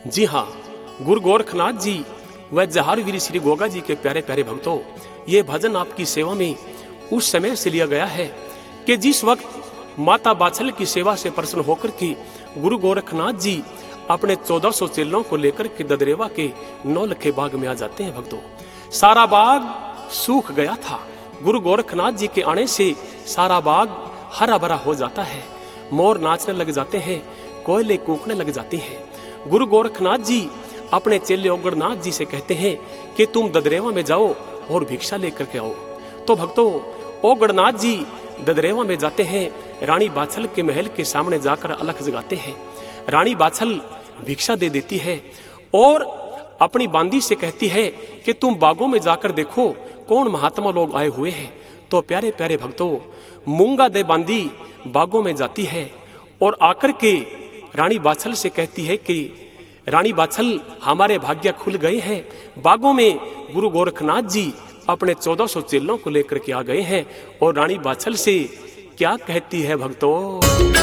जी हाँ, गुरु गोरखनाथ जी व जहारवीर श्री गोगा जी के प्यारे प्यारे भक्तों, ये भजन आपकी सेवा में उस समय से लिया गया है कि जिस वक्त माता बाछल की सेवा से प्रसन्न होकर के गुरु गोरखनाथ जी अपने 1400 चेलों को लेकर के ददरेवा के नौलखे बाग में आ जाते हैं। भक्तों, सारा बाग सूख गया था। गुरु गोरखनाथ जी के आने से सारा बाग हरा भरा हो जाता है। मोर नाचने लग जाते हैं, कोयले कूकने लग जाती हैं। गुरु गोरखनाथ जी अपने चेले ओगड़नाथ जी से कहते हैं कि तुम ददरेवा में जाओ और भिक्षा लेकर के आओ। तो भक्तों, ओगड़नाथ जी ददरेवा में जाते हैं। रानी बाछल के महल के सामने जाकर अलख जगाते हैं। रानी बाछल भिक्षा दे देती है और अपनी बांदी से कहती है कि तुम बागों में जाकर देखो कौन महात्मा लोग आए हुए हैं। तो प्यारे प्यारे भक्तों, मूंगा दे बांदी बागों में जाती है और आकर के रानी बाछल से कहती है कि रानी बाछल, हमारे भाग्य खुल गए हैं। बागों में गुरु गोरखनाथ जी अपने 1400 चेलों को लेकर के आ गए हैं। और रानी बाछल से क्या कहती है भक्तों?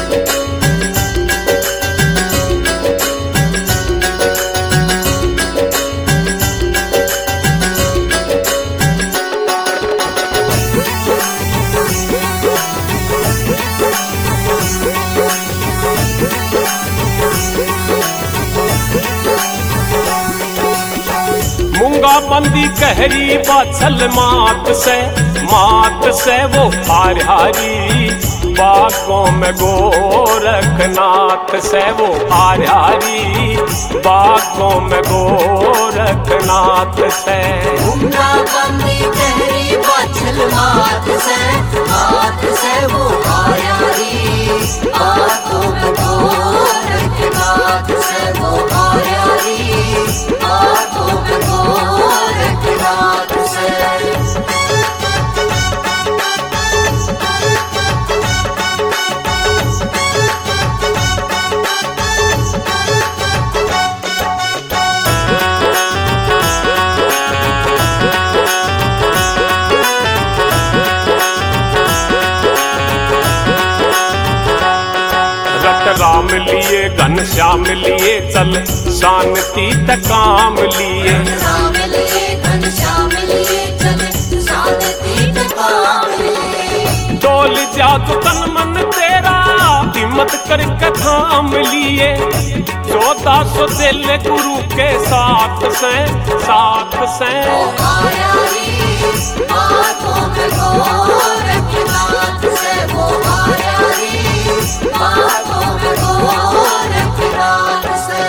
मूंगा बंदी कहरी बाछल मात से वो हारी बागों में गोरखनाथ से वो हारी बागों में गोरखनाथ से। मूंगा बंदी कहरी बाछल मात से वो हारी बागों में गोरखनाथ से वो हारी बागों में गोरखनाथ से। राम लिए घनश्याम लिए चल शांति तकाम लिए। राम लिए घनश्याम लिए चल शांति तकाम लिए। डोल जा तो तन मन तेरा हिम्मत करके थाम लिए। 1400 चेले गुरु के साथ से वो हारी बागों में गोरखनाथ से वो हारी बागों में गोरखनाथ से।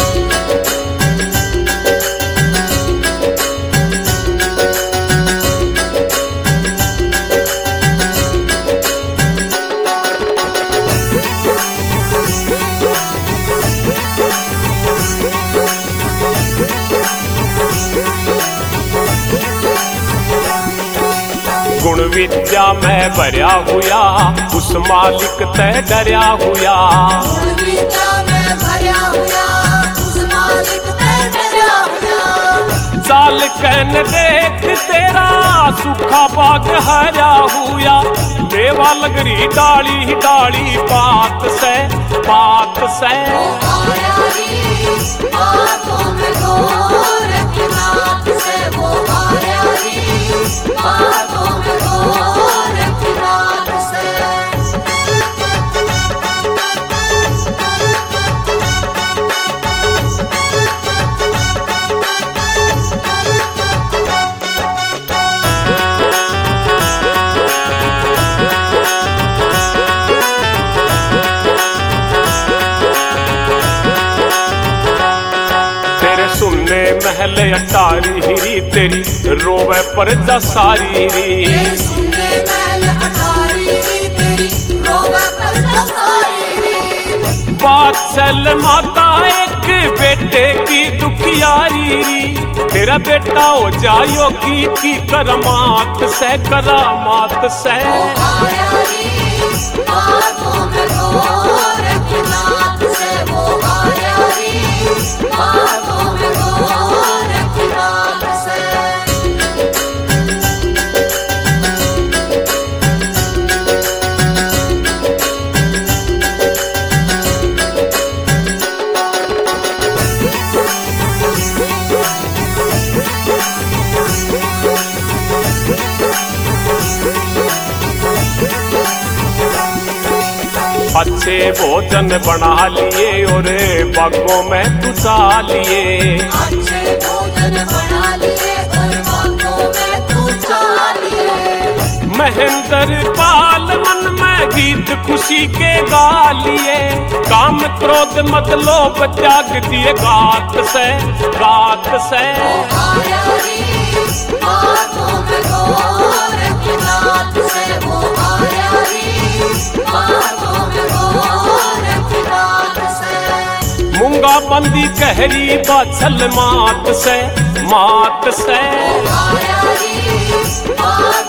गुण विद्या में भरया हुआ उस मालिक तय डरया हुआ। गुण विद्या में भरया हुआ उस मालिक तय डरया हुआ। चाल कहन देख तेरा सूखा बाग हरा हुआ। देवा लगरी डाली डाली पात से वो हारी बागों में गोरखनाथ से वो हारी बागों में गोरखनाथ से। सुनने महल अटारी हिरी तेरी रोवे पर जसारी री। सुनने महल अटारी तेरी रोवे पर जसारी री। बाछल माता एक बेटे की दुखियारी री। तेरा बेटा हो जायो की करमात से करामात से। बागों में गोरखनाथ से वो हारी बागों में गोरखनाथ से। अच्छे भोजन बना लिए और बागों में तू चा लिए। अच्छे भोजन बना लिए और बागों में तू चा लिए। महेंद्र पाल मन में गीत खुशी के गा लिए। काम क्रोध मत लोभ त्याग दिए गात से गात से। आया रे बागों में गोरखनाथ से, वो आया रे बागों में गोरखनाथ से। मूंगा बंदी कहरी बाछल मात से मात से। आया रे